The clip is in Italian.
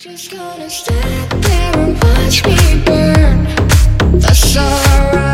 Just gonna stand there and watch me burn. That's alright.